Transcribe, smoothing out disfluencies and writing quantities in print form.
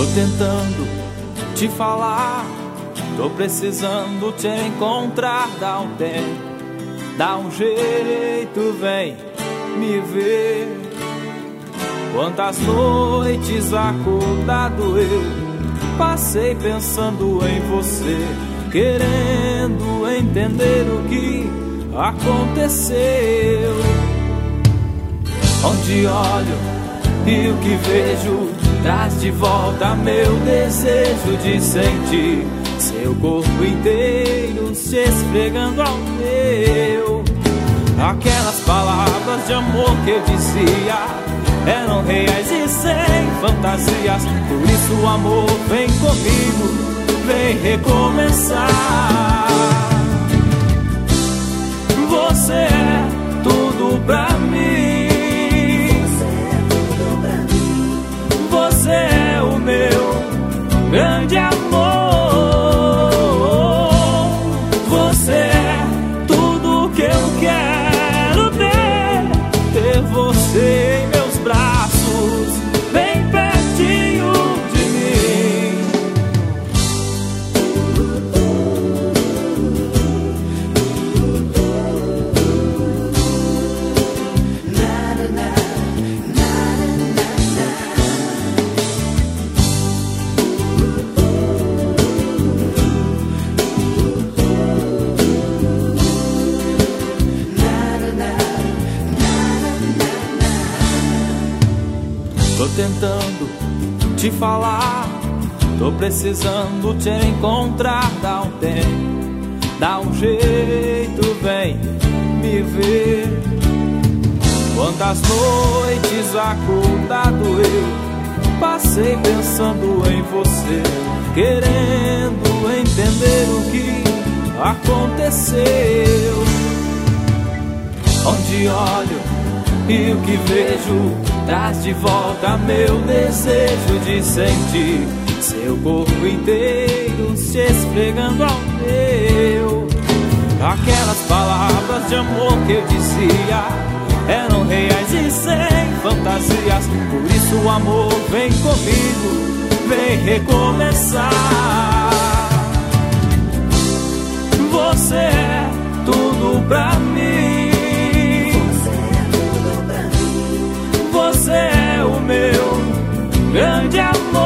Tô tentando te falar, tô precisando te encontrar. Dá um tempo, dá um jeito, vem me ver. Quantas noites acordado eu passei pensando em você, querendo entender o que aconteceu. Onde olho e o que vejo traz de volta meu desejo de sentir seu corpo inteiro se esfregando ao meu. Aquelas palavras de amor que eu dizia eram reais e sem fantasias. Por isso o amor vem comigo, vem recomeçar. Você é tudo pra mim. Você é o meu grande amor. Você é tudo que eu quero ter você em meus braços, bem pertinho de mim. Tô tentando te falar, tô precisando te encontrar. Dá um tempo, dá um jeito, vem me ver. Quantas noites acordado eu passei pensando em você, querendo entender o que aconteceu. Onde olho e o que vejo traz de volta meu desejo de sentir seu corpo inteiro se esfregando ao meu. Aquelas palavras de amor que eu dizia eram reais e sem fantasias. Por isso o amor vem comigo, vem recomeçar. Você é tudo pra mim. Você é o meu grande amor.